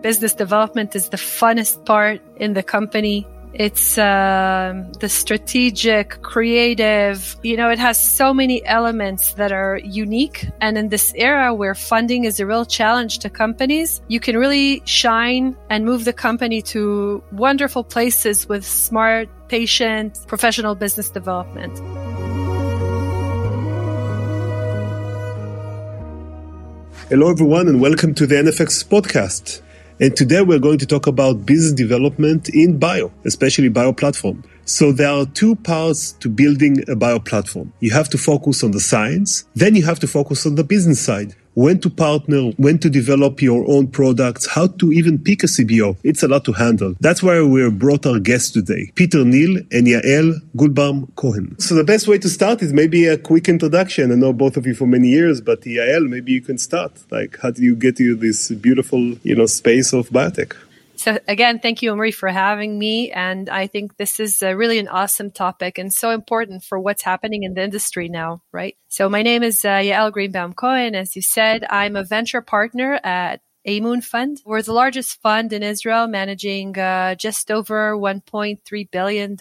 Business development is the funnest part in the company. It's the strategic, creative, it has so many elements that are unique. And in this era where funding is a real challenge to companies, you can really shine and move the company to wonderful places with smart, patient, professional business development. Hello, everyone, and welcome to the NFX podcast. And today we're going to talk about business development in bio, especially bio platform. So there are two parts to building a bio platform. You have to focus on the science, then you have to focus on the business side. When to partner, when to develop your own products, how to even pick a CBO. It's a lot to handle. That's why we brought our guests today, Peter Neal and Yael Goldbaum-Cohen. So the best way to start is maybe a quick introduction. I know both of you for many years, but Yael, maybe you can start. Like, how do you get to this beautiful, space of biotech? So again, thank you, Omri, for having me. And I think this is really an awesome topic and so important for what's happening in the industry now, right? So my name is Yael Goldbaum-Cohen. As you said, I'm a venture partner at Amoon Fund. We're the largest fund in Israel, managing just over $1.3 billion.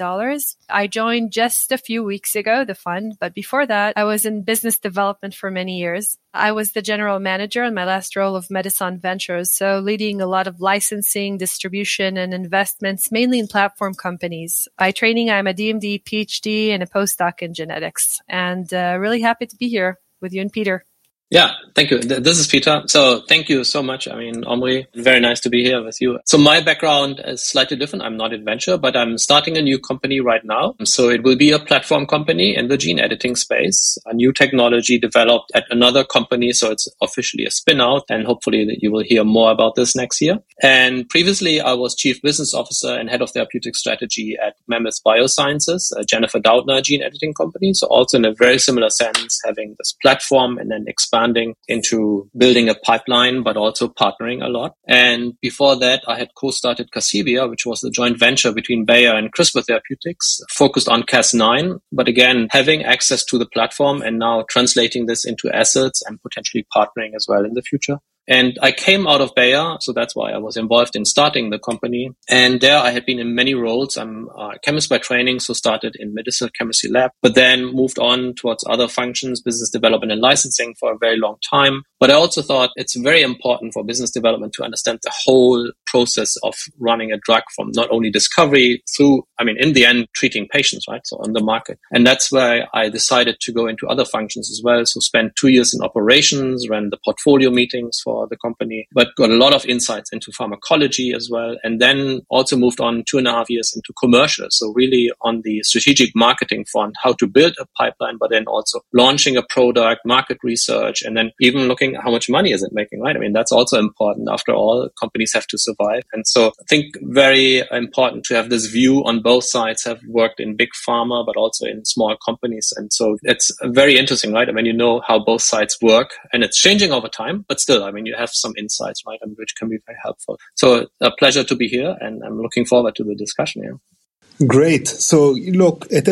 I joined just a few weeks ago, the fund, but before that, I was in business development for many years. I was the general manager in my last role of Medison Ventures, so leading a lot of licensing, distribution, and investments, mainly in platform companies. By training, I'm a DMD, PhD, and a postdoc in genetics, and really happy to be here with you and Peter. Yeah, thank you. This is Peter. So thank you so much. Omri, very nice to be here with you. So my background is slightly different. I'm not in venture, but I'm starting a new company right now. So it will be a platform company in the gene editing space, a new technology developed at another company. So it's officially a spin out, and hopefully that you will hear more about this next year. And previously I was chief business officer and head of therapeutic strategy at Mammoth Biosciences, a Jennifer Doudna gene editing company. So also in a very similar sense, having this platform and then expanding into building a pipeline, but also partnering a lot. And before that, I had co-started Casibia, which was the joint venture between Bayer and CRISPR Therapeutics, focused on Cas9, but again, having access to the platform and now translating this into assets and potentially partnering as well in the future. And I came out of Bayer, so that's why I was involved in starting the company. And there I had been in many roles. I'm a chemist by training, so started in medicinal chemistry lab, but then moved on towards other functions, business development and licensing for a very long time. But I also thought it's very important for business development to understand the whole process of running a drug from not only discovery through, in the end, treating patients, right? So on the market. And that's why I decided to go into other functions as well. So spent 2 years in operations, ran the portfolio meetings for the company, but got a lot of insights into pharmacology as well. And then also moved on 2.5 years into commercial. So really on the strategic marketing front, how to build a pipeline, but then also launching a product, market research, and then even looking at how much money is it making, right? That's also important. After all, companies have to survive. And so I think very important to have this view on both sides. Have worked in big pharma, but also in small companies. And so it's very interesting, right? You know how both sides work, and it's changing over time, but still, you have some insights, right? Which can be very helpful. So a pleasure to be here, and I'm looking forward to the discussion here. Great. So look, at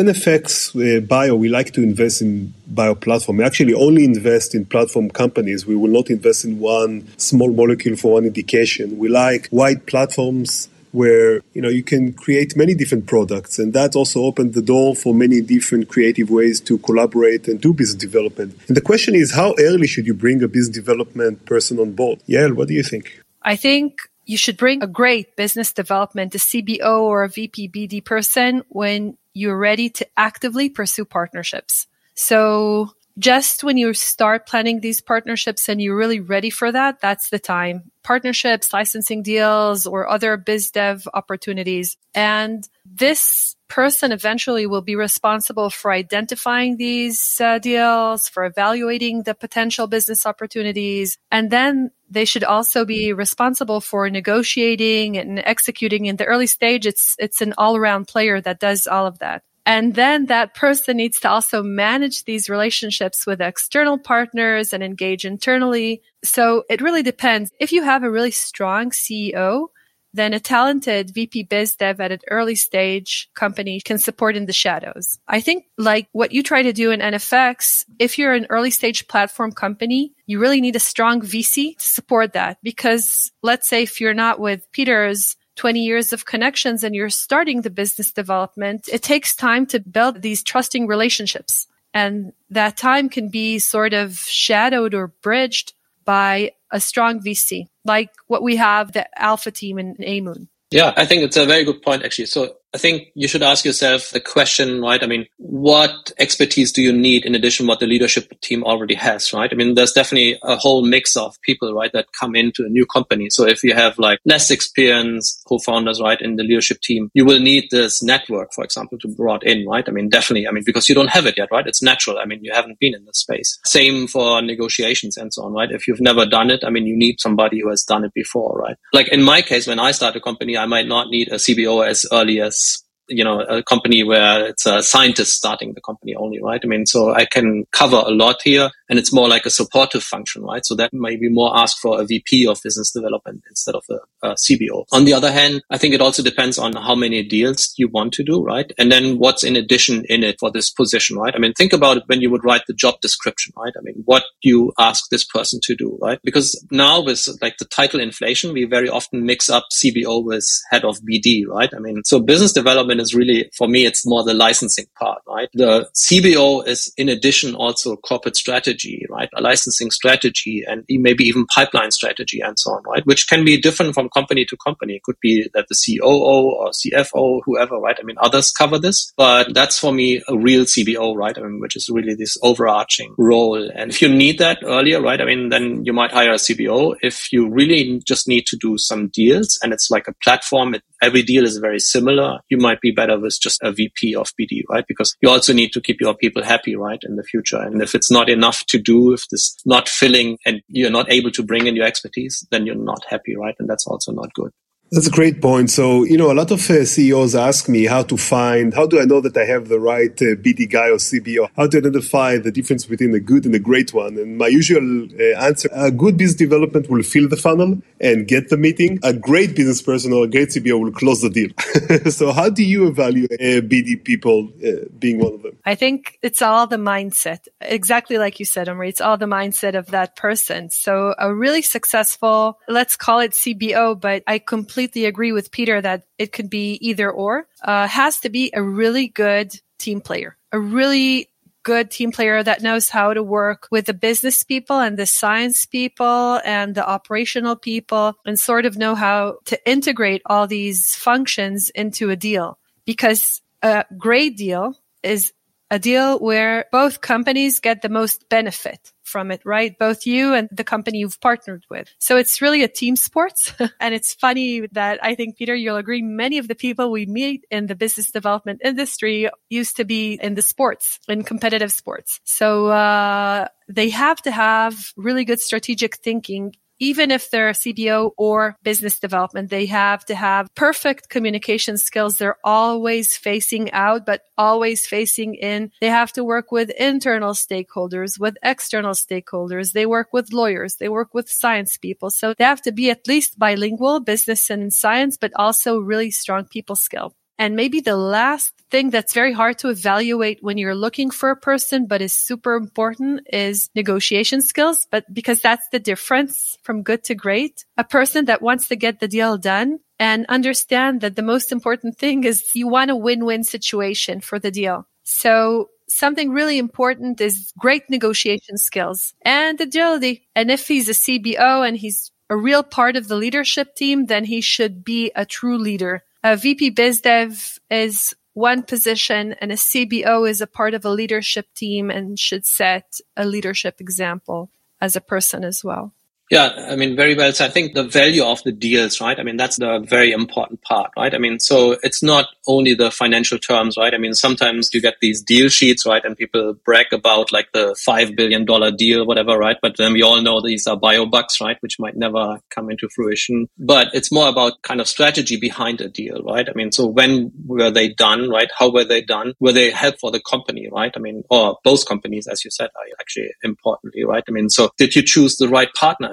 NFX Bio, we like to invest in bio platform. We actually only invest in platform companies. We will not invest in one small molecule for one indication. We like wide platforms where, you can create many different products. And that also opened the door for many different creative ways to collaborate and do business development. And the question is, how early should you bring a business development person on board? Yael, what do you think? I think you should bring a great business development, a CBO or a VP BD person when you're ready to actively pursue partnerships. So just when you start planning these partnerships and you're really ready for that, that's the time. Partnerships, licensing deals, or other biz dev opportunities. And this person eventually will be responsible for identifying these deals, for evaluating the potential business opportunities. And then they should also be responsible for negotiating and executing. In the early stage, it's an all-around player that does all of that. And then that person needs to also manage these relationships with external partners and engage internally. So it really depends. If you have a really strong CEO, then a talented VP Biz Dev at an early stage company can support in the shadows. I think like what you try to do in NFX, if you're an early stage platform company, you really need a strong VC to support that. Because let's say if you're not with Peter's 20 years of connections and you're starting the business development, it takes time to build these trusting relationships. And that time can be sort of shadowed or bridged by a strong VC, like what we have, the Alpha team in Amoon. Yeah, I think it's a very good point, actually. So I think you should ask yourself the question, right? I mean, what expertise do you need in addition to what the leadership team already has, right? I mean, there's definitely a whole mix of people, right, that come into a new company. So if you have like less experienced co-founders, right, in the leadership team, you will need this network, for example, to be brought in, right? I mean, definitely. I mean, because you don't have it yet, right? It's natural. I mean, you haven't been in this space. Same for negotiations and so on, right? If you've never done it, I mean, you need somebody who has done it before, right? Like in my case, when I start a company, I might not need a CBO as early as, you know, a company where it's a scientist starting the company only, right? I mean, so I can cover a lot here, and it's more like a supportive function, right? So that may be more asked for a VP of business development instead of a CBO. On the other hand, I think it also depends on how many deals you want to do, right? And then what's in addition in it for this position, right? I mean, think about it when you would write the job description, right? I mean, what you ask this person to do, right? Because now with like the title inflation, we very often mix up CBO with head of BD, right? I mean, so business development is really, for me, it's more the licensing part, right? The CBO is in addition also corporate strategy, right? A licensing strategy and maybe even pipeline strategy and so on, right? Which can be different from company to company. It could be that the COO or CFO, whoever, right? I mean, others cover this, but that's for me a real CBO, right? I mean, which is really this overarching role. And if you need that earlier, right? I mean, then you might hire a CBO. If you really just need to do some deals and it's like a platform, every deal is very similar, you might be better with just a VP of BD, right? Because you also need to keep your people happy, right, in the future. And if it's not enough to do, if this not filling and you're not able to bring in your expertise, then you're not happy, right? And that's also not good. That's a great point. So, you know, a lot of CEOs ask me how do I know that I have the right BD guy or CBO? How to identify the difference between a good and a great one? And my usual answer, a good business development will fill the funnel and get the meeting. A great business person or a great CBO will close the deal. So how do you evaluate BD people being one of them? I think it's all the mindset. Exactly like you said, Omri, it's all the mindset of that person. So a really successful, let's call it CBO, but I completely agree with Peter that it could be either or, has to be a really good team player, a really good team player that knows how to work with the business people and the science people and the operational people and sort of know how to integrate all these functions into a deal. Because a great deal is a deal where both companies get the most benefit from it, right? Both you and the company you've partnered with. So it's really a team sport. And it's funny that I think, Peter, you'll agree, many of the people we meet in the business development industry used to be in the sports, in competitive sports. So they have to have really good strategic thinking. Even if they're CBO or business development, they have to have perfect communication skills. They're always facing out, but always facing in. They have to work with internal stakeholders, with external stakeholders. They work with lawyers. They work with science people. So they have to be at least bilingual, business and science, but also really strong people skill. And maybe the last thing that's very hard to evaluate when you're looking for a person, but is super important, is negotiation skills. But because that's the difference from good to great, a person that wants to get the deal done and understand that the most important thing is you want a win-win situation for the deal. So something really important is great negotiation skills and agility. And if he's a CBO and he's a real part of the leadership team, then he should be a true leader. A VP BizDev is one position and a CBO is a part of a leadership team and should set a leadership example as a person as well. Yeah, I mean, very well. So I think the value of the deals, right? I mean, that's the very important part, right? I mean, so it's not only the financial terms, right? I mean, sometimes you get these deal sheets, right? And people brag about like the $5 billion deal, whatever, right? But then we all know these are biobucks, right? Which might never come into fruition. But it's more about kind of strategy behind a deal, right? I mean, so when were they done, right? How were they done? Were they helpful for the company, right? I mean, or both companies, as you said, are actually importantly, right? I mean, so did you choose the right partner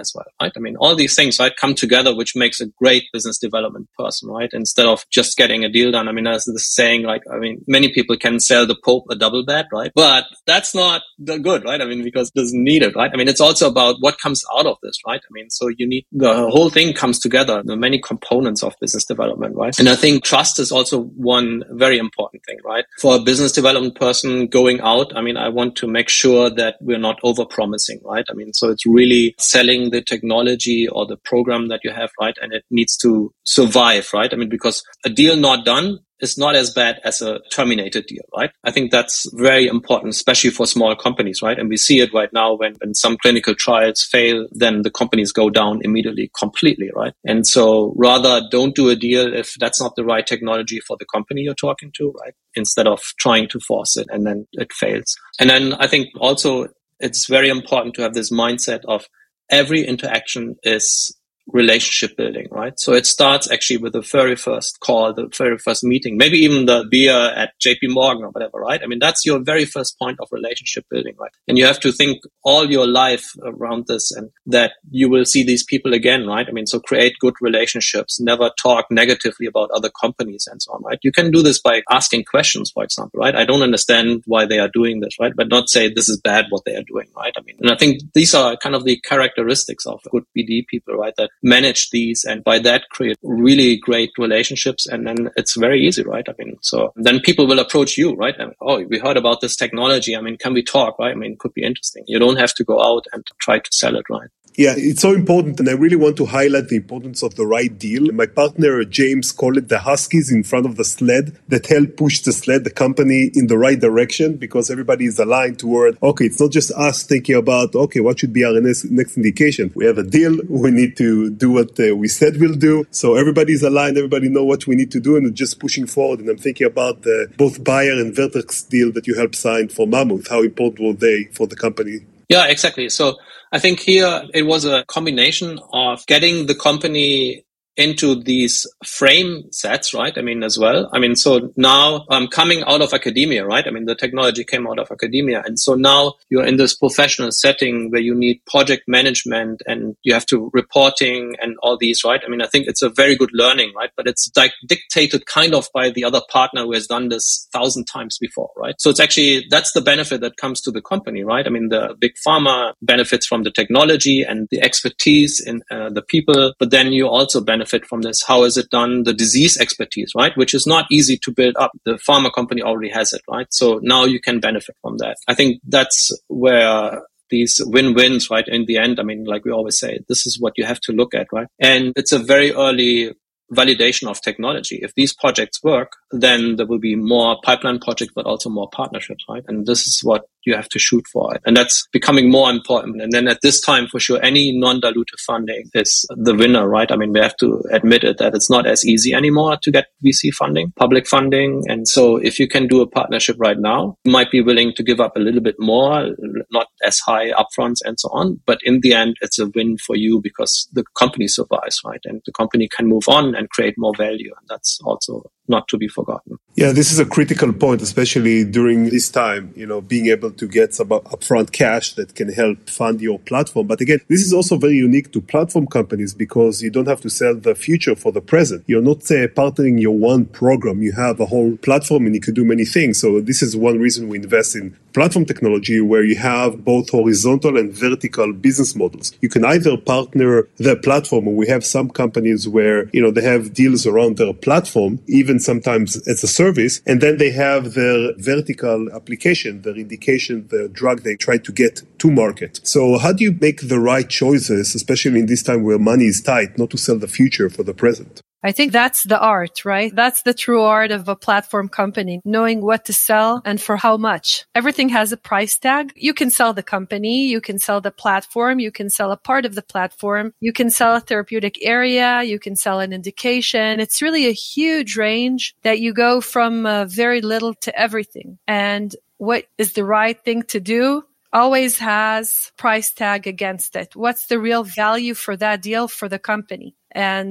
as well, right? I mean, all these things, right, come together, which makes a great business development person, right? Instead of just getting a deal done. I mean, as the saying, like, I mean, many people can sell the Pope a double bed, right? But that's not the good, right? I mean, because it doesn't need it, right? I mean, it's also about what comes out of this, right? I mean, so you need the whole thing comes together, the many components of business development, right? And I think trust is also one very important thing, right? For a business development person going out, I mean, I want to make sure that we're not over-promising, right? I mean, so it's really selling the technology or the program that you have, right? And it needs to survive, right? I mean, because a deal not done is not as bad as a terminated deal, right? I think that's very important, especially for small companies, right? And we see it right now when some clinical trials fail, then the companies go down immediately, completely, right? And so rather don't do a deal if that's not the right technology for the company you're talking to, right? Instead of trying to force it and then it fails. And then I think also it's very important to have this mindset of every interaction is relationship building, right? So it starts actually with the very first call, the very first meeting, maybe even the beer at JP Morgan or whatever, right? I mean, that's your very first point of relationship building, right? And you have to think all your life around this and that you will see these people again, right? I mean, so create good relationships, never talk negatively about other companies and so on, right? You can do this by asking questions, for example, right? I don't understand why they are doing this, right? But not say this is bad what they are doing, right? I mean, and I think these are kind of the characteristics of good BD people, right? That manage these and by that create really great relationships. And then it's very easy, right? I mean, so then people will approach you, right? And, oh, we heard about this technology. I mean, can we talk, right? I mean, it could be interesting. You don't have to go out and try to sell it, right? Yeah, it's so important. And I really want to highlight the importance of the right deal. My partner, James, called it the Huskies in front of the sled that help push the sled, the company, in the right direction because everybody is aligned toward, okay, it's not just us thinking about, okay, what should be our next indication? We have a deal. We need to do what we said we'll do. So everybody's aligned. Everybody know what we need to do and just pushing forward. And I'm thinking about both Bayer and Vertex deal that you helped sign for Mammoth. How important were they for the company? Yeah, exactly. So I think here it was a combination of getting the company into these frame sets, right? I mean, as well. I mean, so now coming out of academia, right? I mean, the technology came out of academia. And so now you're in this professional setting where you need project management and you have to reporting and all these, right? I mean, I think it's a very good learning, right? But it's like dictated kind of by the other partner who has done this 1,000 times before, right? So it's actually, that's the benefit that comes to the company, right? I mean, the big pharma benefits from the technology and the expertise in the people, but then you also benefit from this. How is it done? The disease expertise, right? Which is not easy to build up. The pharma company already has it, right? So now you can benefit from that. I think that's where these win-wins, right? In the end, I mean, like we always say, this is what you have to look at, right? And it's a very early validation of technology. If these projects work, then there will be more pipeline projects, but also more partnerships, right? And this is what you have to shoot for. And that's becoming more important. And then at this time, for sure, any non-dilutive funding is the winner, right? I mean, we have to admit it that it's not as easy anymore to get VC funding, public funding. And so if you can do a partnership right now, you might be willing to give up a little bit more, not as high upfronts and so on. But in the end, it's a win for you because the company survives, right? And the company can move on and create more value. And that's also not to be forgotten. Yeah, this is a critical point, especially during this time, being able to get some upfront cash that can help fund your platform. But again, this is also very unique to platform companies because you don't have to sell the future for the present. You're not partnering your one program. You have a whole platform and you can do many things. So this is one reason we invest in platform technology where you have both horizontal and vertical business models. You can either partner the platform, or we have some companies where, they have deals around their platform, even sometimes as a service, and then they have their vertical application, their indication, the drug they try to get to market. So how do you make the right choices, especially in this time where money is tight, not to sell the future for the present? I think that's the art, right? That's the true art of a platform company, knowing what to sell and for how much. Everything has a price tag. You can sell the company, you can sell the platform, you can sell a part of the platform, you can sell a therapeutic area, you can sell an indication. It's really a huge range that you go from very little to everything. And what is the right thing to do always has price tag against it. What's the real value for that deal for the company? And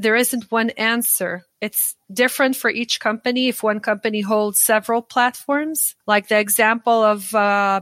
there isn't one answer. It's different for each company. If one company holds several platforms, like the example of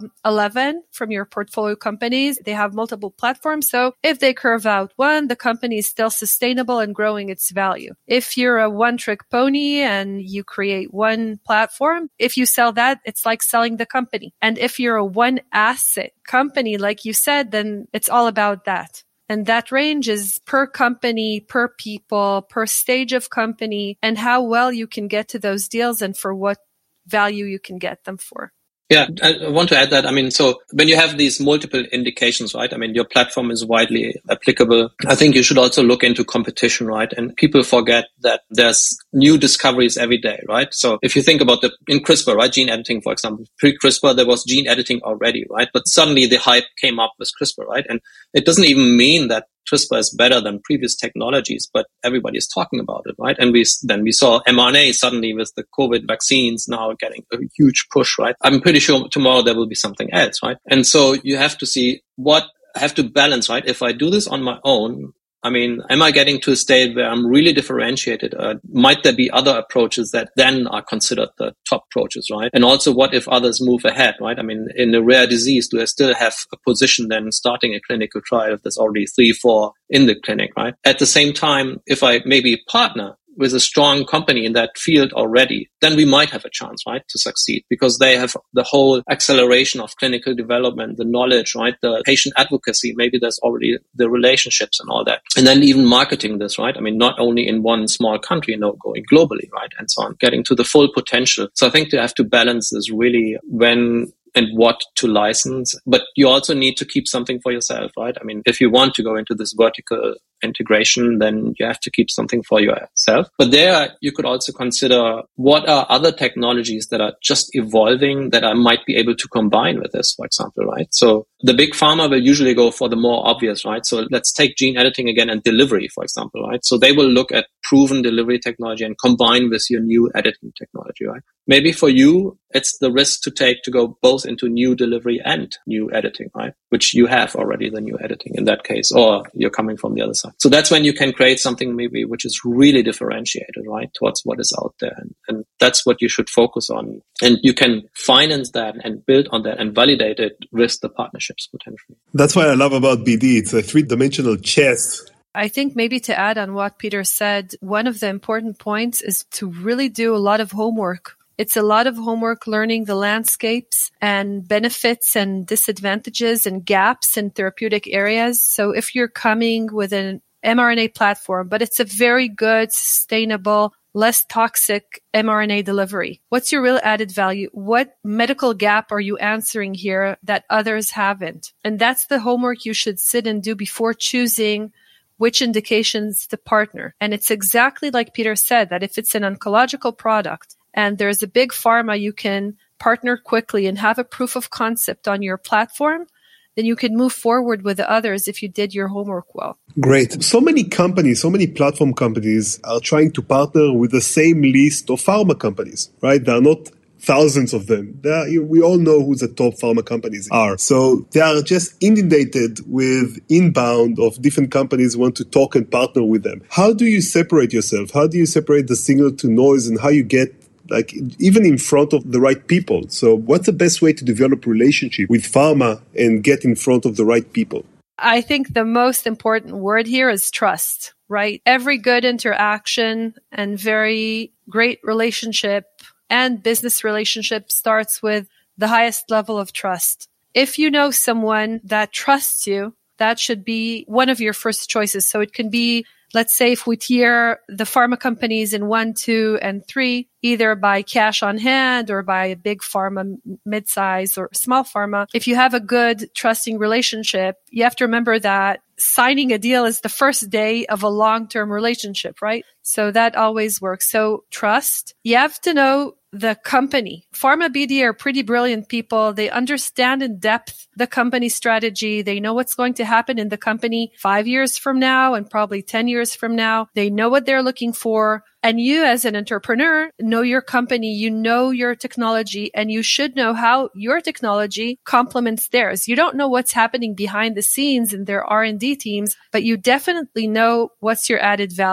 11 from your portfolio companies, they have multiple platforms. So if they curve out one, the company is still sustainable and growing its value. If you're a one-trick pony and you create one platform, if you sell that, it's like selling the company. And if you're a one-asset company, like you said, then it's all about that. And that range is per company, per people, per stage of company, and how well you can get to those deals and for what value you can get them for. Yeah, I want to add that. I mean, so when you have these multiple indications, right? I mean, your platform is widely applicable. I think you should also look into competition, right? And people forget that there's new discoveries every day, right? So if you think about in CRISPR, right? Gene editing, for example, pre-CRISPR, there was gene editing already, right? But suddenly the hype came up with CRISPR, right? And it doesn't even mean that CRISPR is better than previous technologies, but everybody is talking about it, right? And we saw mRNA suddenly with the COVID vaccines now getting a huge push, right? I'm pretty sure tomorrow there will be something else, right? And so you have to see what I have to balance, right? If I do this on my own, I mean, am I getting to a state where I'm really differentiated? Might there be other approaches that then are considered the top approaches, right? And also, what if others move ahead, right? I mean, in a rare disease, do I still have a position then starting a clinical trial if there's already 3-4 in the clinic, right? At the same time, if I maybe partner with a strong company in that field already, then we might have a chance, right, to succeed because they have the whole acceleration of clinical development, the knowledge, right, the patient advocacy. Maybe there's already the relationships and all that. And then even marketing this, right? I mean, not only in one small country, going globally, right, and so on, getting to the full potential. So I think they have to balance this really when and what to license, but you also need to keep something for yourself, right? I mean, if you want to go into this vertical integration, then you have to keep something for yourself. But there you could also consider what are other technologies that are just evolving that I might be able to combine with this, for example, right? So the big pharma will usually go for the more obvious, right? So let's take gene editing again and delivery, for example, right? So they will look at proven delivery technology and combine with your new editing technology, right? Maybe for you, it's the risk to take to go both into new delivery and new editing, right? Which you have already the new editing in that case, or you're coming from the other side. So that's when you can create something maybe which is really differentiated, right, towards what is out there. And that's what you should focus on. And you can finance that and build on that and validate it with the partnerships potentially. That's what I love about BD. It's a three-dimensional chess. I think maybe to add on what Peter said, one of the important points is to really do a lot of homework. It's a lot of homework learning the landscapes and benefits and disadvantages and gaps in therapeutic areas. So if you're coming with an mRNA platform, but it's a very good, sustainable, less toxic mRNA delivery, what's your real added value? What medical gap are you answering here that others haven't? And that's the homework you should sit and do before choosing which indications to partner. And it's exactly like Peter said, that if it's an oncological product, and there's a big pharma you can partner quickly and have a proof of concept on your platform, then you can move forward with the others if you did your homework well. Great. So many companies, so many platform companies are trying to partner with the same list of pharma companies, right? There are not thousands of them. We all know who the top pharma companies are. So they are just inundated with inbound of different companies who want to talk and partner with them. How do you separate yourself? How do you separate the signal to noise and how you get even in front of the right people? So what's the best way to develop relationship with pharma and get in front of the right people? I think the most important word here is trust, right? Every good interaction and very great relationship and business relationship starts with the highest level of trust. If you know someone that trusts you, that should be one of your first choices. So it can be, let's say if we tier the pharma companies in 1, 2, and 3, either by cash on hand or by a big pharma, mid-size or small pharma. If you have a good trusting relationship, you have to remember that signing a deal is the first day of a long-term relationship, right? So that always works. So trust. You have to know the company. Pharma BD are pretty brilliant people. They understand in depth the company strategy. They know what's going to happen in the company 5 years from now and probably 10 years from now. They know what they're looking for. And you as an entrepreneur know your company, you know your technology, and you should know how your technology complements theirs. You don't know what's happening behind the scenes in their R&D teams, but you definitely know what's your added value.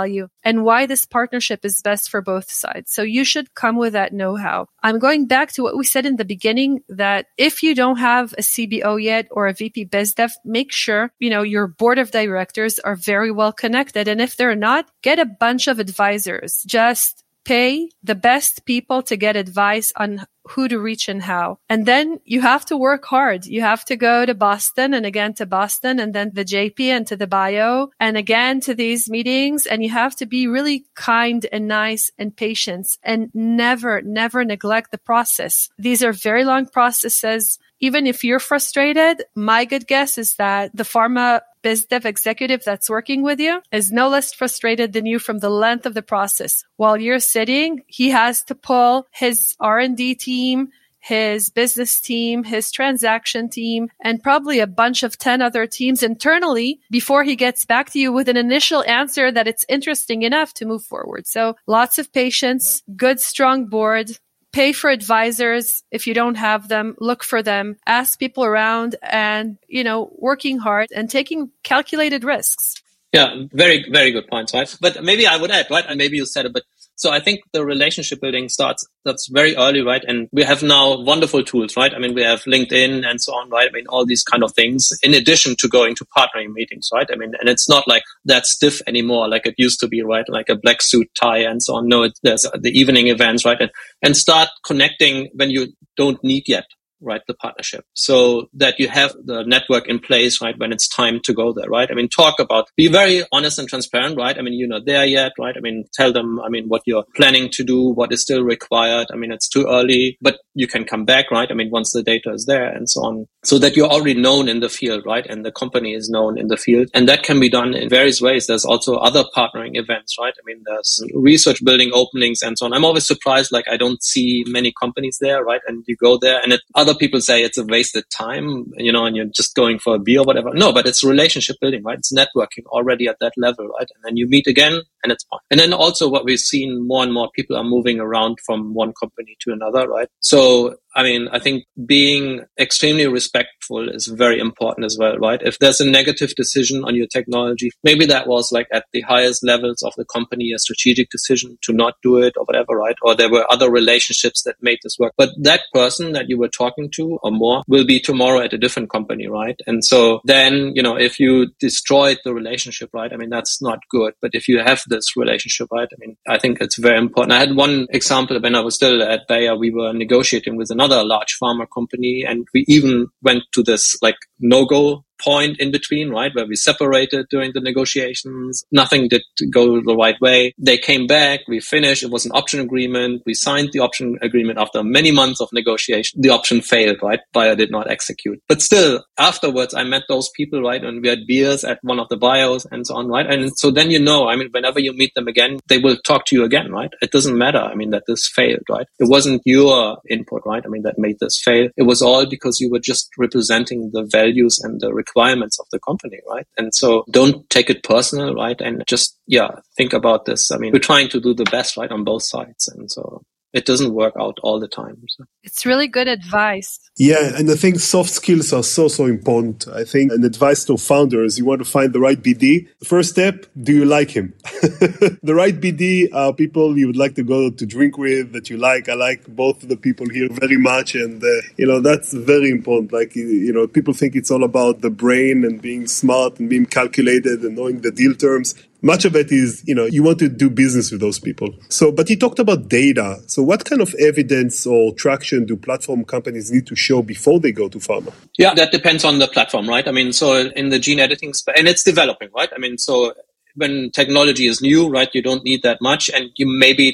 and why this partnership is best for both sides. So you should come with that know-how. I'm going back to what we said in the beginning, that if you don't have a CBO yet or a VP Biz Dev, make sure, your board of directors are very well connected. And if they're not, get a bunch of advisors. Just pay the best people to get advice on who to reach and how. And then you have to work hard. You have to go to Boston and again to Boston and then the JP and to the bio and again to these meetings. And you have to be really kind and nice and patient and never neglect the process. These are very long processes. Even if you're frustrated, my good guess is that the pharma biz dev executive that's working with you is no less frustrated than you from the length of the process. While you're sitting, he has to pull his R&D team, his business team, his transaction team, and probably a bunch of 10 other teams internally before he gets back to you with an initial answer that it's interesting enough to move forward. So lots of patience, good, strong board. Pay for advisors. If you don't have them, look for them, ask people around and, working hard and taking calculated risks. Yeah, very, very good points, right? But maybe I would add, right? And maybe you said it, but so I think the relationship building that's very early, right? And we have now wonderful tools, right? I mean, we have LinkedIn and so on, right? I mean, all these kind of things in addition to going to partnering meetings, right? I mean, and it's not like that stiff anymore, like it used to be, right? Like a black suit tie and so on. No, there's the evening events, right? And start connecting when you don't need yet, right, the partnership, so that you have the network in place, right, when it's time to go there, right? I mean, be very honest and transparent, right? I mean, you're not there yet, right? I mean, tell them, what you're planning to do, what is still required. I mean, it's too early, but you can come back, right? I mean, once the data is there and so on, so that you're already known in the field, right? And the company is known in the field. And that can be done in various ways. There's also other partnering events, right? I mean, there's research building openings and so on. I'm always surprised, like I don't see many companies there, right? And you go there and other people say it's a wasted time, and you're just going for a beer or whatever. No, but it's relationship building, right? It's networking already at that level, right? And then you meet again and it's fun. And then also what we've seen, more and more people are moving around from one company to another, right? So, I think being extremely respectful is very important as well, right? If there's a negative decision on your technology, maybe that was like at the highest levels of the company, a strategic decision to not do it or whatever, right? Or there were other relationships that made this work. But that person that you were talking to or more will be tomorrow at a different company, right? And so then, if you destroyed the relationship, right? I mean, that's not good. But if you have this relationship, right? I mean, I think it's very important. I had one example when I was still at Bayer. We were negotiating with another large pharma company, and we even went to this like no-go point in between, right, where we separated during the negotiations. Nothing did go the right way. They came back, we finished, it was an option agreement. We signed the option agreement after many months of negotiation. The option failed, right? Bayer did not execute. But still, afterwards, I met those people, right, and we had beers at one of the bios and so on, right? And so then whenever you meet them again, they will talk to you again, right? It doesn't matter, that this failed, right? It wasn't your input, right? that made this fail. It was all because you were just representing the values and the requirements of the company, right? And so don't take it personal, right? And just, think about this. We're trying to do the best, right, on both sides. And so it doesn't work out all the time. So. It's really good advice. Yeah, and I think soft skills are so important. I think an advice to founders, you want to find the right BD. The first step, do you like him? The right BD are people you would like to go to drink with, that you like. I like both of the people here very much. And, that's very important. Like, people think it's all about the brain and being smart and being calculated and knowing the deal terms. Much of it is, you want to do business with those people. So, but you talked about data. So what kind of evidence or traction do platform companies need to show before they go to pharma? Yeah, that depends on the platform, right? So in the gene editing space, and it's developing, right? So when technology is new, right, you don't need that much. And you maybe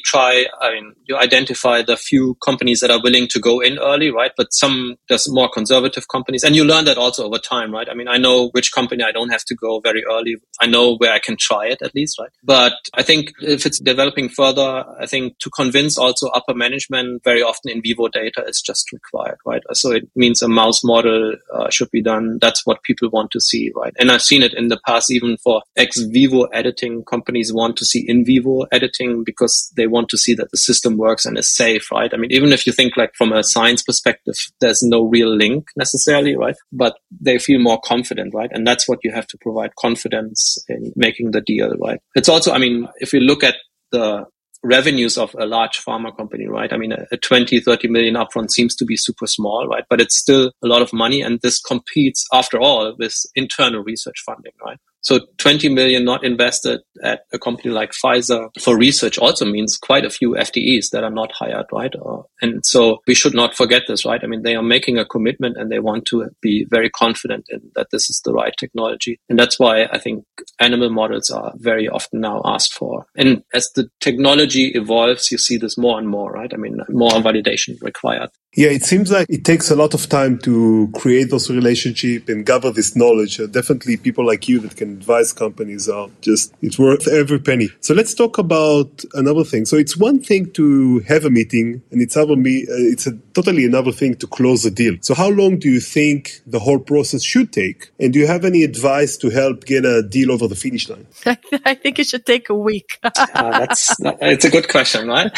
you identify the few companies that are willing to go in early, right? But there's more conservative companies. And you learn that also over time, right? I know which company I don't have to go very early. I know where I can try it at least, right? But I think if it's developing further, I think to convince also upper management, very often in vivo data is just required, right? So it means a mouse model should be done. That's what people want to see, right? And I've seen it in the past, even for ex vivo editing. Companies want to see in vivo editing because they want to see that the system works and is safe, right? I mean, even if you think like from a science perspective, there's no real link necessarily, right? But they feel more confident, right? And that's what you have to provide, confidence in making the deal, right? It's also, I mean, if you look at the revenues of a large pharma company, right? I mean, a 20, 30 million upfront seems to be super small, right? But it's still a lot of money. And this competes, after all, with internal research funding, right? So 20 million not invested at a company like Pfizer for research also means quite a few FTEs that are not hired, right? And so we should not forget this, right? I mean, they are making a commitment and they want to be very confident in that this is the right technology. And that's why I think animal models are very often now asked for. And as the technology evolves, you see this more and more, right? I mean, more validation required. Yeah, it seems like it takes a lot of time to create those relationships and gather this knowledge. Definitely people like you that can advise companies are just, it's worth every penny. So let's talk about another thing. So it's one thing to have a meeting and it's totally another thing to close a deal. So how long do you think the whole process should take? And do you have any advice to help get a deal over the finish line? I think it should take a week. It's a good question, right?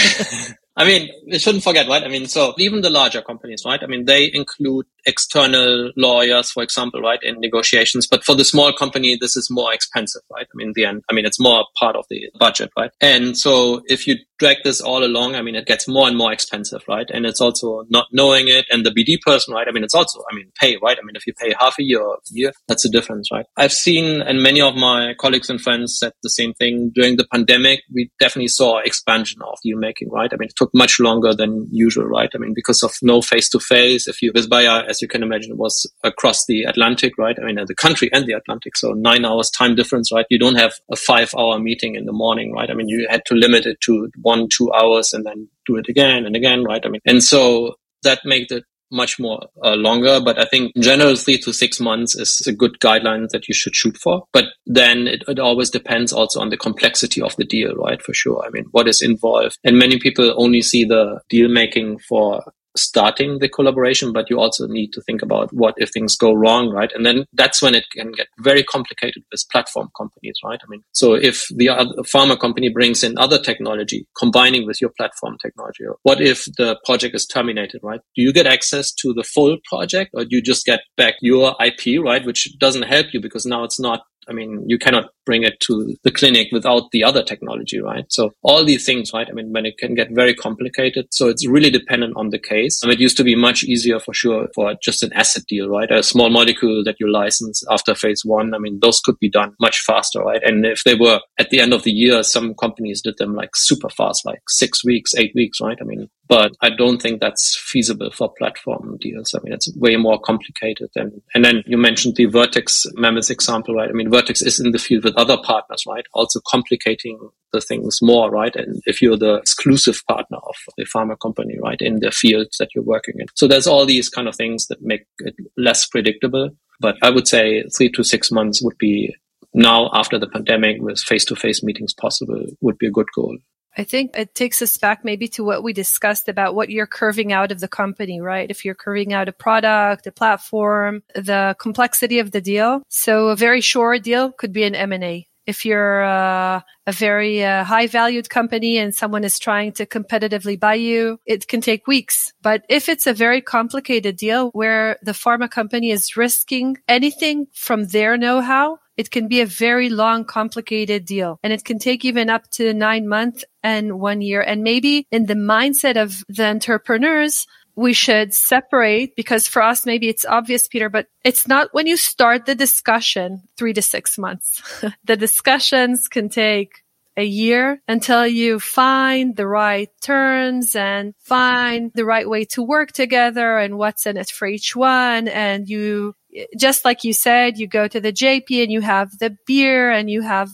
I mean, we shouldn't forget, right? I mean, so even the larger companies, right? I mean, they include external lawyers, for example, right, in negotiations. But for the small company, this is more expensive, right? I mean, in the end, I mean, it's more part of the budget, right? And so if you drag this all along, I mean, it gets more and more expensive, right? And it's also not knowing it. And the BD person, right? I mean, it's also, I mean, pay, right? I mean, if you pay half a year or a year, that's a difference, right? I've seen, and many of my colleagues and friends said the same thing during the pandemic. We definitely saw expansion of deal making, right? I mean, it took much longer than usual, right? I mean, because of no face-to-face. If you, with Bayer, as you can imagine, was across the Atlantic, right? I mean, the country and the Atlantic. So 9 hours time difference, right? You don't have a 5-hour meeting in the morning, right? I mean, you had to limit it to 1-2 hours and then do it again and again, right? I mean, and so that made it much more longer, but I think in general 3 to 6 months is a good guideline that you should shoot for. But then it always depends also on the complexity of the deal, right? For sure. I mean, what is involved? And many people only see the deal making for starting the collaboration, but you also need to think about what if things go wrong, right? And then that's when it can get very complicated with platform companies, right? I mean, so if the other pharma company brings in other technology, combining with your platform technology, or what if the project is terminated, right? Do you get access to the full project or do you just get back your IP, right? Which doesn't help you because now it's not, I mean, you cannot bring it to the clinic without the other technology, right? So all these things, right? I mean, when it can get very complicated. So it's really dependent on the case. It used to be much easier for sure for just an asset deal, right? A small molecule that you license after phase 1. I mean, those could be done much faster, right? And if they were at the end of the year, some companies did them like super fast, like 6 weeks, 8 weeks, right? I mean, but I don't think that's feasible for platform deals. I mean, it's way more complicated. And then you mentioned the Vertex Mammoth example, right? I mean, Vertex is in the field with other partners, right? Also complicating the things more, right? And if you're the exclusive partner of the pharma company, right, in the fields that you're working in. So there's all these kind of things that make it less predictable. But I would say 3 to 6 months would be now after the pandemic with face-to-face meetings possible would be a good goal. I think it takes us back maybe to what we discussed about what you're curving out of the company, right? If you're curving out a product, a platform, the complexity of the deal. So a very short deal could be an M&A. If you're a very high valued company and someone is trying to competitively buy you, it can take weeks. But if it's a very complicated deal where the pharma company is risking anything from their know-how, it can be a very long, complicated deal. And it can take even up to 9 months and 1 year. And maybe in the mindset of the entrepreneurs, we should separate, because for us, maybe it's obvious, Peter, but it's not when you start the discussion 3 to 6 months. The discussions can take a year until you find the right terms and find the right way to work together and what's in it for each one. And you, just like you said, you go to the JP and you have the beer and you have,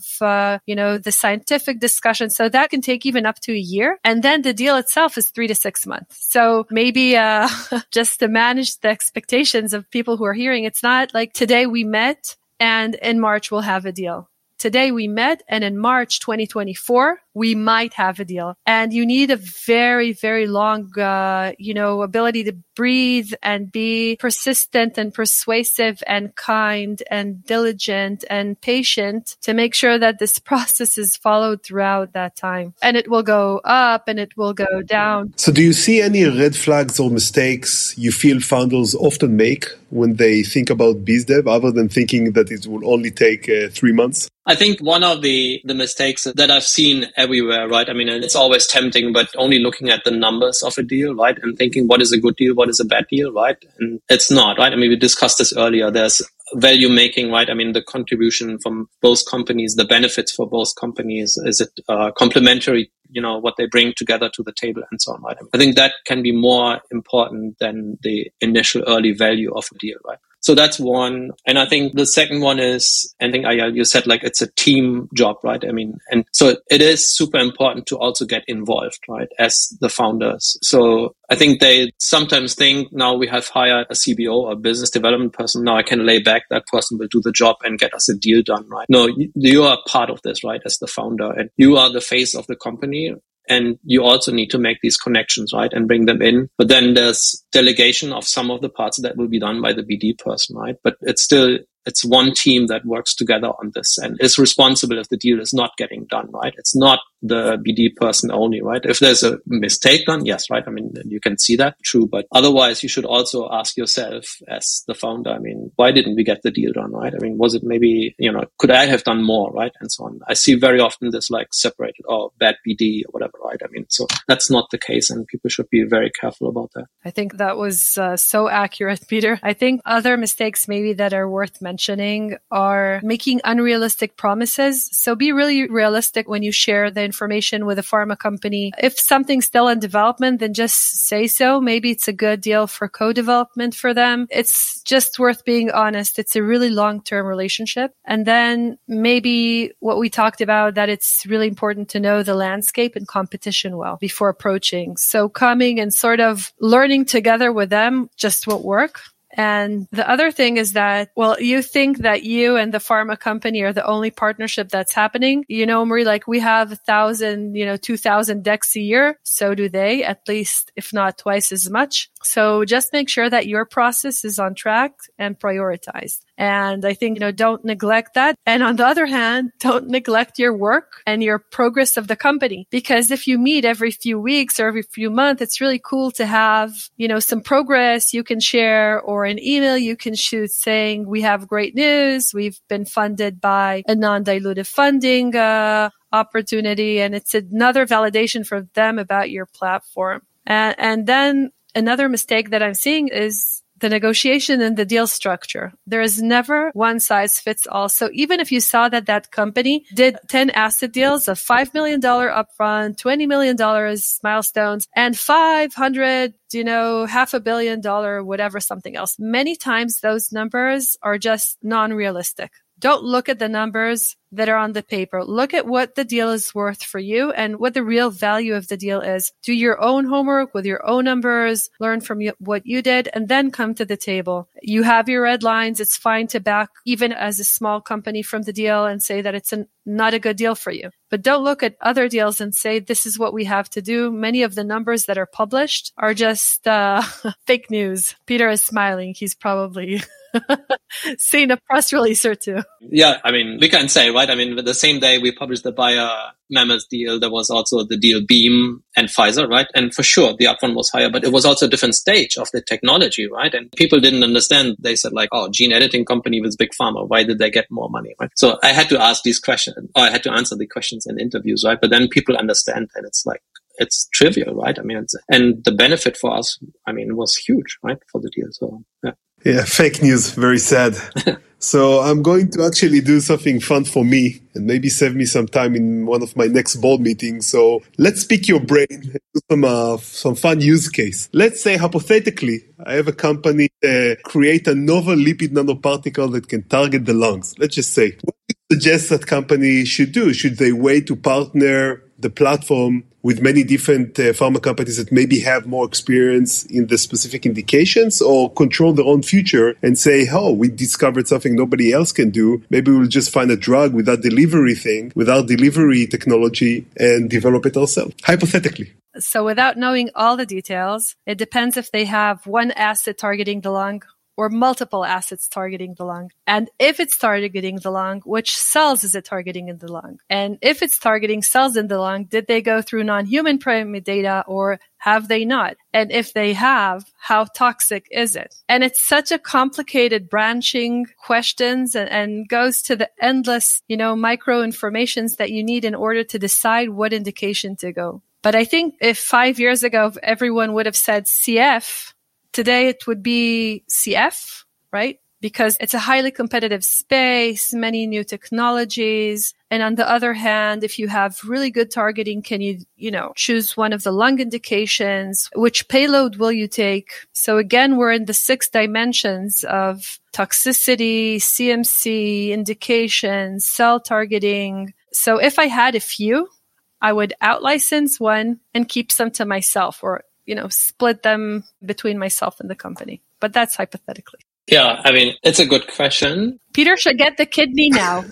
the scientific discussion. So that can take even up to a year. And then the deal itself is 3 to 6 months. So maybe, just to manage the expectations of people who are hearing, it's not like today we met and in March we'll have a deal. Today we met and in March 2024, we might have a deal. And you need a very, very long, ability to breathe and be persistent and persuasive and kind and diligent and patient to make sure that this process is followed throughout that time. And it will go up and it will go down. So do you see any red flags or mistakes you feel founders often make when they think about BizDev, other than thinking that it will only take 3 months? I think one of the mistakes that I've seen everywhere, right? I mean, it's always tempting, but only looking at the numbers of a deal, right? And thinking what is a good deal, what is a bad deal, right? And it's not, right? I mean, we discussed this earlier. There's value making, right? I mean, the contribution from both companies, the benefits for both companies, is it complementary, what they bring together to the table and so on, right? I think that can be more important than the initial early value of a deal, right? So that's one. And I think the second one is, I think you said like it's a team job, right? I mean, and so it is super important to also get involved, right? As the founders. So I think they sometimes think, now we have hired a CBO, a business development person. Now I can lay back, that person will do the job and get us a deal done, right? No, you are part of this, right? As the founder, and you are the face of the company. And you also need to make these connections, right? And bring them in. But then there's delegation of some of the parts that will be done by the BD person, right? But it's one team that works together on this and is responsible if the deal is not getting done, right? It's not the BD person only, right? If there's a mistake done, yes, right? I mean, you can see that, true. But otherwise, you should also ask yourself as the founder, I mean, why didn't we get the deal done, right? I mean, was it maybe, could I have done more, right? And so on. I see very often this like separated, bad BD or whatever, right? I mean, so that's not the case, and people should be very careful about that. I think that was so accurate, Peter. I think other mistakes maybe that are worth mentioning are making unrealistic promises. So be really realistic when you share the information with a pharma company. If something's still in development, then just say so. Maybe it's a good deal for co-development for them. It's just worth being honest. It's a really long-term relationship. And then maybe what we talked about, that it's really important to know the landscape and competition well before approaching. So coming and sort of learning together with them just won't work. And the other thing is that, you think that you and the pharma company are the only partnership that's happening. Marie, like we have 1,000, 2,000 decks a year. So do they, at least, if not twice as much. So just make sure that your process is on track and prioritized. And I think, don't neglect that. And on the other hand, don't neglect your work and your progress of the company. Because if you meet every few weeks or every few months, it's really cool to have, some progress you can share, or an email you can shoot saying, we have great news. We've been funded by a non-dilutive funding opportunity. And it's another validation for them about your platform. And then another mistake that I'm seeing is the negotiation and the deal structure. There is never one size fits all. So even if you saw that company did 10 asset deals of $5 million upfront, $20 million milestones, and 500, $500 million, whatever, something else. Many times those numbers are just non-realistic. Don't look at the numbers that are on the paper. Look at what the deal is worth for you and what the real value of the deal is. Do your own homework with your own numbers, learn from what you did, and then come to the table. You have your red lines. It's fine to back, even as a small company, from the deal and say that it's not a good deal for you. But don't look at other deals and say, this is what we have to do. Many of the numbers that are published are just fake news. Peter is smiling. He's probably seen a press release or two. Yeah, I mean, we can say, right? I mean, the same day we published the Bayer Mammoth deal, there was also the deal Beam and Pfizer, right? And for sure, the upfront was higher, but it was also a different stage of the technology, right? And people didn't understand. They said like, gene editing company with big pharma, why did they get more money, right? So I had to ask these questions, or I had to answer the questions in interviews, right? But then people understand that it's like, it's trivial, right? I mean, and the benefit for us, I mean, was huge, right? For the deal. So, yeah. Yeah, fake news, very sad. So I'm going to actually do something fun for me and maybe save me some time in one of my next board meetings. So let's pick your brain and do some fun use case. Let's say hypothetically, I have a company create a novel lipid nanoparticle that can target the lungs. Let's just say, what do you suggest that company should do? Should they wait to partner the platform with many different pharma companies that maybe have more experience in the specific indications or control their own future and say, oh, we discovered something nobody else can do. Maybe we'll just find a drug without delivery technology and develop it ourselves, hypothetically. So without knowing all the details, it depends if they have one asset targeting the lung or multiple assets targeting the lung. And if it's targeting the lung, which cells is it targeting in the lung? And if it's targeting cells in the lung, did they go through non-human primate data or have they not? And if they have, how toxic is it? And it's such a complicated branching questions and goes to the endless, micro informations that you need in order to decide what indication to go. But I think if 5 years ago, everyone would have said CF, today it would be CF, right? Because it's a highly competitive space, many new technologies. And on the other hand, if you have really good targeting, can you, choose one of the lung indications? Which payload will you take? So again, we're in the 6 dimensions of toxicity, CMC, indications, cell targeting. So if I had a few, I would out-license one and keep some to myself or, split them between myself and the company. But that's hypothetically. Yeah, it's a good question. Peter should get the kidney now.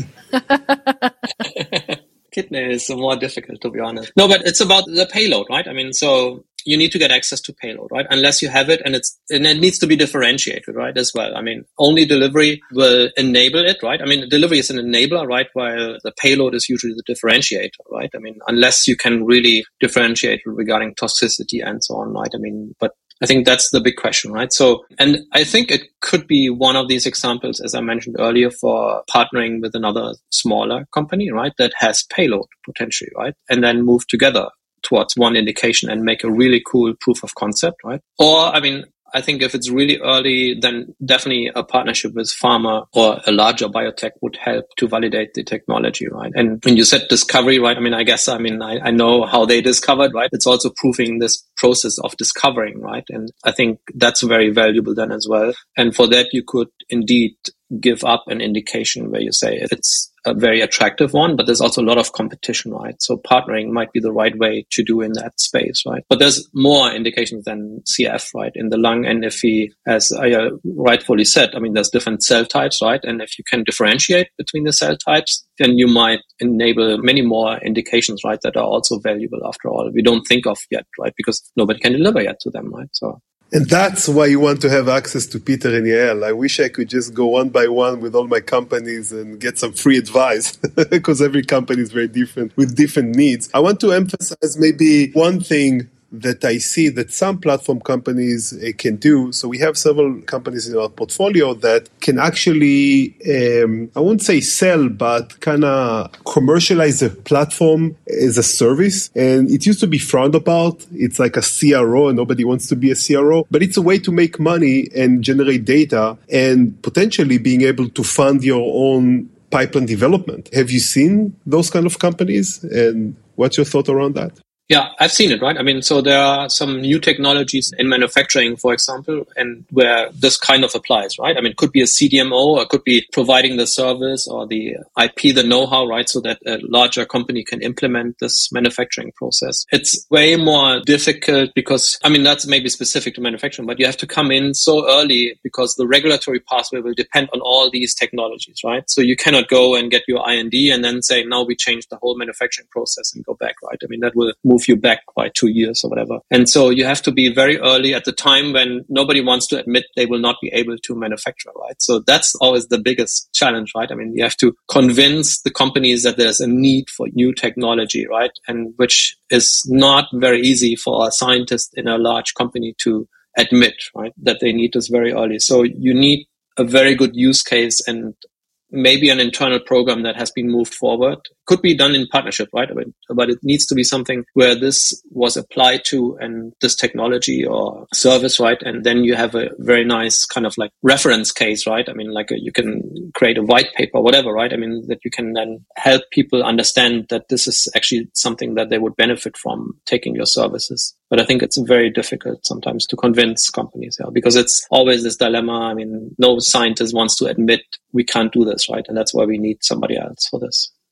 Kidney is more difficult, to be honest. No, but it's about the payload, right? So you need to get access to payload, right? Unless you have it, and it needs to be differentiated, right? As well. Only delivery will enable it, right? Delivery is an enabler, right? While the payload is usually the differentiator, right? Unless you can really differentiate regarding toxicity and so on, right? But I think that's the big question, right? So, and I think it could be one of these examples, as I mentioned earlier, for partnering with another smaller company, right? That has payload potentially, right? And then move together towards one indication and make a really cool proof of concept, right? Or, I think if it's really early, then definitely a partnership with pharma or a larger biotech would help to validate the technology, right? And when you said discovery, right? I know how they discovered, right? It's also proving this process of discovering, right? And I think that's very valuable then as well. And for that, you could indeed give up an indication where you say it's a very attractive one, but there's also a lot of competition, right? So partnering might be the right way to do in that space, right? But there's more indications than CF, right? In the lung, and if as I rightfully said, there's different cell types, right? And if you can differentiate between the cell types, then you might enable many more indications, right? That are also valuable after all. We don't think of yet, right? Because nobody can deliver yet to them, right? So. And that's why you want to have access to Peter and Yael. I wish I could just go one by one with all my companies and get some free advice because every company is very different with different needs. I want to emphasize maybe one thing that I see that some platform companies can do. So we have several companies in our portfolio that can actually, I won't say sell, but kind of commercialize a platform as a service. And it used to be frowned about. It's like a CRO and nobody wants to be a CRO, but it's a way to make money and generate data and potentially being able to fund your own pipeline development. Have you seen those kind of companies? And what's your thought around that? Yeah, I've seen it, right? So there are some new technologies in manufacturing, for example, and where this kind of applies, right? It could be a CDMO, or it could be providing the service or the IP, the know-how, right? So that a larger company can implement this manufacturing process. It's way more difficult because, that's maybe specific to manufacturing, but you have to come in so early because the regulatory pathway will depend on all these technologies, right? So you cannot go and get your IND and then say, now we change the whole manufacturing process and go back, right? That will move you back by 2 years or whatever. And so you have to be very early at the time when nobody wants to admit they will not be able to manufacture, right? So that's always the biggest challenge, right? You have to convince the companies that there's a need for new technology, right? And which is not very easy for a scientist in a large company to admit, right? That they need this very early. So you need a very good use case and maybe an internal program that has been moved forward. Could be done in partnership, right? But it needs to be something where this was applied to and this technology or service, right? And then you have a very nice kind of like reference case, right? You can create a white paper, whatever, right? That you can then help people understand that this is actually something that they would benefit from taking your services. But I think it's very difficult sometimes to convince companies, because it's always this dilemma. No scientist wants to admit we can't do this, right? And that's why we need somebody else for this.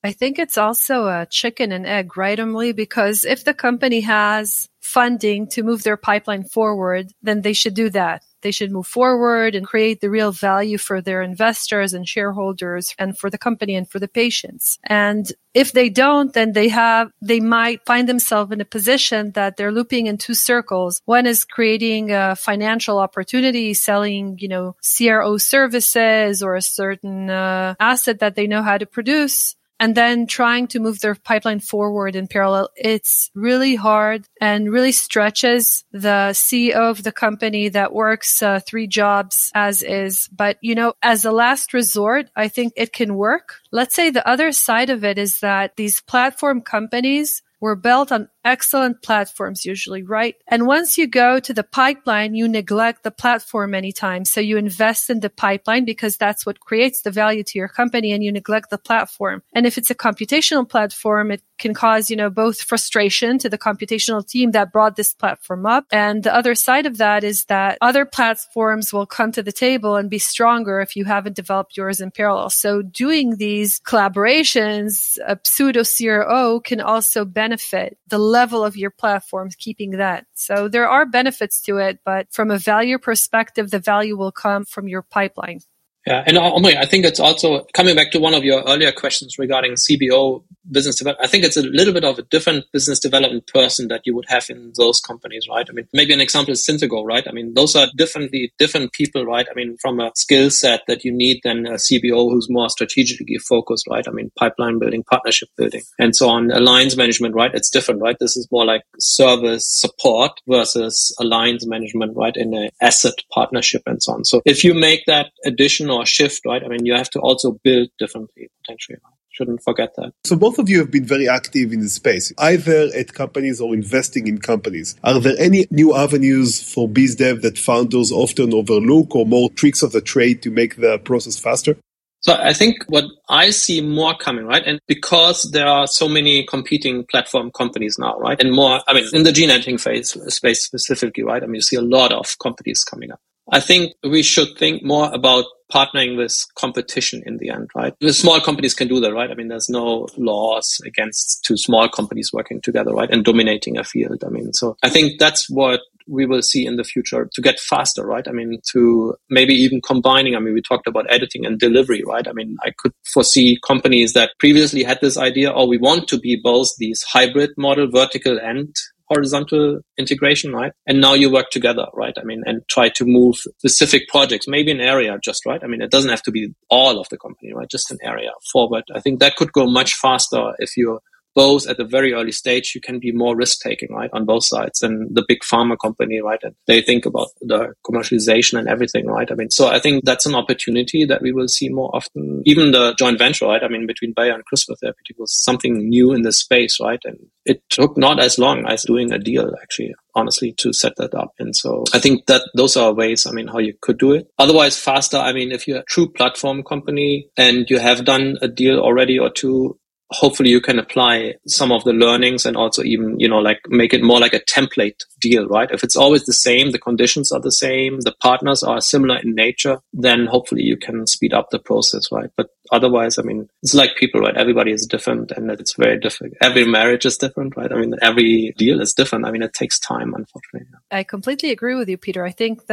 I think it's also a chicken and egg, right, Emily? Because if the company has funding to move their pipeline forward, then they should do that. They should move forward and create the real value for their investors and shareholders and for the company and for the patients. And if they don't, then they might find themselves in a position that they're looping in two circles. One is creating a financial opportunity, selling, CRO services or a certain asset that they know how to produce, and then trying to move their pipeline forward in parallel. It's really hard and really stretches the CEO of the company that works 3 jobs as is. But, as a last resort, I think it can work. Let's say the other side of it is that these platform companies were built on excellent platforms usually, right? And once you go to the pipeline, you neglect the platform anytime. So you invest in the pipeline because that's what creates the value to your company, and you neglect the platform. And if it's a computational platform, it can cause, both frustration to the computational team that brought this platform up. And the other side of that is that other platforms will come to the table and be stronger if you haven't developed yours in parallel. So doing these collaborations, a pseudo CRO can also benefit the level of your platforms, keeping that. So there are benefits to it, but from a value perspective, the value will come from your pipeline. Yeah, and Omri, I think it's also coming back to one of your earlier questions regarding CBO business development. I think it's a little bit of a different business development person that you would have in those companies, right? I mean, maybe an example is Synthego, right? I mean, those are definitely different people, right? I mean, from a skill set that you need than a CBO who's more strategically focused, right? I mean, pipeline building, partnership building, and so on. Alliance management, right? It's different, right? This is more like service support versus alliance management, right? In an asset partnership and so on. So if you make that addition or shift, right? I mean, you have to also build differently, potentially. Right? Shouldn't forget that. So both of you have been very active in this space, either at companies or investing in companies. Are there any new avenues for biz dev that founders often overlook, or more tricks of the trade to make the process faster? So I think what I see more coming, right? And because there are so many competing platform companies now, right? And more, I mean, in the gene editing space specifically, right? I mean, you see a lot of companies coming up. I think we should think more about partnering with competition in the end, right? The small companies can do that, right? I mean, there's no laws against 2 small companies working together, right? And dominating a field. I mean, so I think that's what we will see in the future to get faster, right? I mean, to maybe even combining, I mean, we talked about editing and delivery, right? I mean, I could foresee companies that previously had this idea, we want to be both these hybrid model, vertical and horizontal integration, right? And now you work together, right? I mean, and try to move specific projects, maybe an area just, right? I mean, it doesn't have to be all of the company, right? Just an area forward. I think that could go much faster if you're both at a very early stage. You can be more risk-taking, right, on both sides than the big pharma company, right? And they think about the commercialization and everything, right? I mean, so I think that's an opportunity that we will see more often. Even the joint venture, right? I mean, between Bayer and CRISPR Therapeutics was something new in this space, right? And it took not as long as doing a deal, actually, honestly, to set that up. And so I think that those are ways, I mean, how you could do it. Otherwise, faster, I mean, if you're a true platform company and you have done a deal already or two, hopefully you can apply some of the learnings and also even, like make it more like a template deal, right? If it's always the same, the conditions are the same, the partners are similar in nature, then hopefully you can speed up the process, right? But otherwise, I mean, it's like people, right? Everybody is different and it's very different. Every marriage is different, right? I mean, every deal is different. I mean, it takes time, unfortunately. I completely agree with you, Peter. I think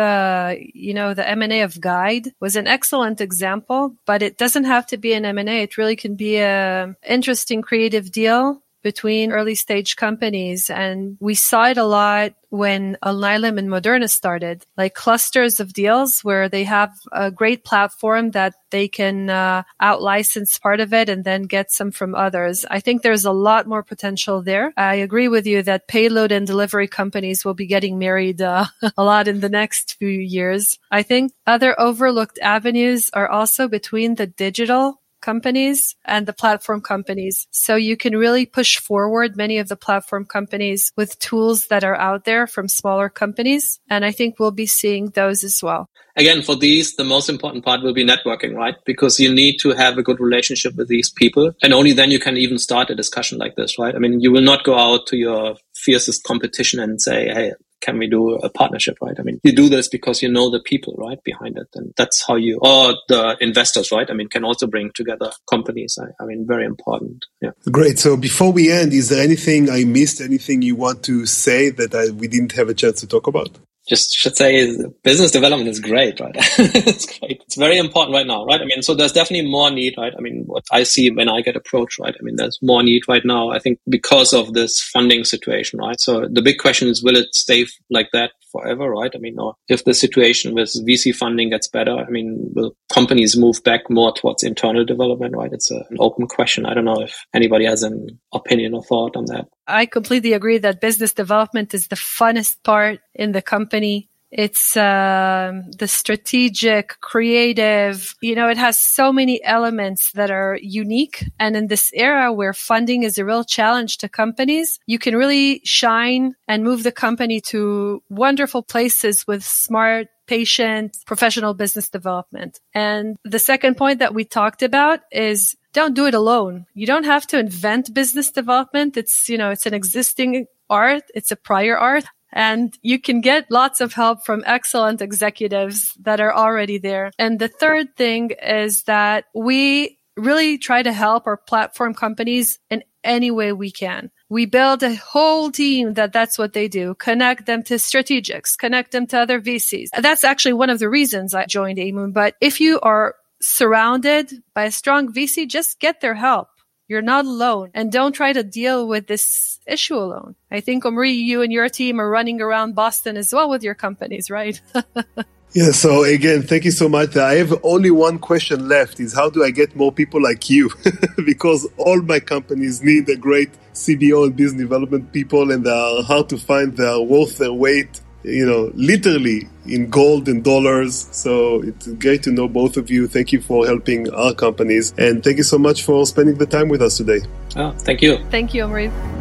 the M&A of Guide was an excellent example, but it doesn't have to be an M&A. It really can be a interesting creative deal between early stage companies. And we saw it a lot when Alnylam and Moderna started, like clusters of deals where they have a great platform that they can out-license part of it and then get some from others. I think there's a lot more potential there. I agree with you that payload and delivery companies will be getting married a lot in the next few years. I think other overlooked avenues are also between the digital companies and the platform companies. So you can really push forward many of the platform companies with tools that are out there from smaller companies. And I think we'll be seeing those as well. Again, for these, the most important part will be networking, right? Because you need to have a good relationship with these people. And only then you can even start a discussion like this, right? I mean, you will not go out to your fiercest competition and say, hey, can we do a partnership, right? I mean, you do this because you know the people, right, behind it. And that's how you, or the investors, right? I mean, can also bring together companies. I mean, very important. Yeah. Great. So before we end, is there anything I missed, anything you want to say that we didn't have a chance to talk about? Just should say business development is great, right? It's great. It's very important right now, right? I mean, so there's definitely more need, right? I mean, what I see when I get approached, right? I mean, there's more need right now, I think, because of this funding situation, right? So the big question is, will it stay like that forever, right? I mean, or if the situation with VC funding gets better, I mean, will companies move back more towards internal development, right? It's an open question. I don't know if anybody has an opinion or thought on that. I completely agree that business development is the funnest part in the company. It's the strategic, creative, it has so many elements that are unique. And in this era where funding is a real challenge to companies, you can really shine and move the company to wonderful places with smart, patient, professional business development. And the second point that we talked about is don't do it alone. You don't have to invent business development. It's an existing art. It's a prior art. And you can get lots of help from excellent executives that are already there. And the third thing is that we really try to help our platform companies in any way we can. We build a whole team that's what they do. Connect them to strategics, connect them to other VCs. That's actually one of the reasons I joined Amoon. But if you are surrounded by a strong VC, just get their help. You're not alone, and don't try to deal with this issue alone. I think, Omri, you and your team are running around Boston as well with your companies, right? Yeah, so again, thank you so much. I have only one question left, is how do I get more people like you? Because all my companies need a great CBO and business development people, and they are hard to find. They are worth their weight, literally in gold and dollars. So it's great to know both of you. Thank you for helping our companies. And thank you so much for spending the time with us today. Oh, thank you. Thank you, Omri.